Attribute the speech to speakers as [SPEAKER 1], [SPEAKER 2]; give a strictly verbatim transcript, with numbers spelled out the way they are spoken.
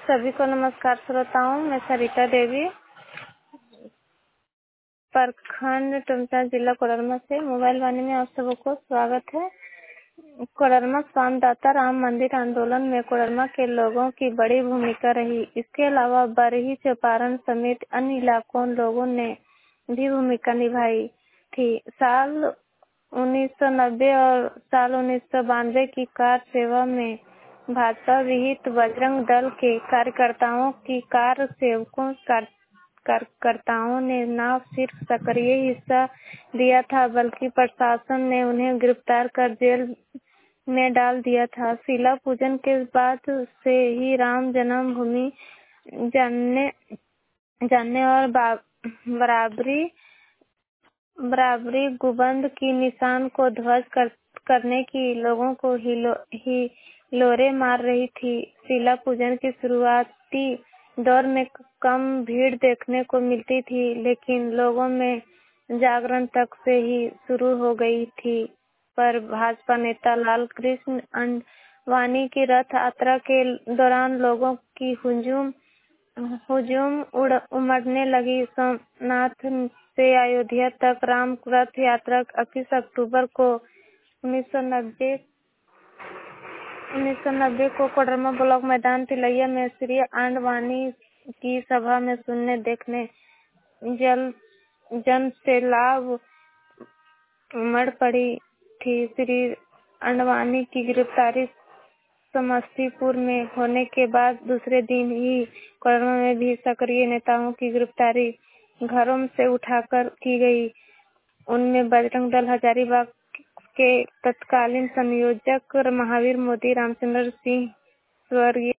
[SPEAKER 1] सभी को नमस्कार श्रोताओं, मैं सरिता देवी प्रखंड टुमचा जिला कोडरमा से मोबाइल वाणी में आप सबको स्वागत है। कोडरमा स्वामीदाता राम मंदिर आंदोलन में कोडरमा के लोगों की बड़ी भूमिका रही। इसके अलावा बरही चौपारण समेत अन्य इलाकों लोगों ने भी भूमिका निभाई थी। साल उन्नीस सौ नब्बे और साल उन्नीस सौ बानवे की कार सेवा में भाजपा विहित बजरंग दल के कार्यकर्ताओं की कार सेवकों कार्यकर्ताओं ने न सिर्फ सक्रिय हिस्सा दिया था, बल्कि प्रशासन ने उन्हें गिरफ्तार कर जेल में डाल दिया था। शिला पूजन के बाद से ही राम जन्मभूमि जानने जानने और बराबरी बराबरी गुबंद की निशान को ध्वस्त कर, करने की लोगों को हिलो, ही लोरे मार रही थी। शिला पूजन की शुरुआती दौर में कम भीड़ देखने को मिलती थी, लेकिन लोगों में जागरण तक से ही शुरू हो गई थी। पर भाजपा नेता लाल कृष्ण आडवाणी की रथ यात्रा के दौरान लोगों की हुजूम हुजूम उड़ उमड़ने लगी। सोमनाथ से अयोध्या तक राम रथ यात्रा इक्कीस अक्टूबर को उन्नीस सौ नब्बे उन्नीस सौ नब्बे को कोडरमा ब्लॉक मैदान तिलैया में श्री आडवाणी की सभा में सुनने देखने जल जन सैलाब उमड़ पड़ी थी। श्री आडवाणी की गिरफ्तारी समस्तीपुर में होने के बाद दूसरे दिन ही कोडरमा में भी सक्रिय नेताओं की गिरफ्तारी घरों से उठाकर की गई। उनमें बजरंग दल हजारीबाग के तत्कालीन संयोजक महावीर मोदी, रामचंद्र सिंह स्वर्गीय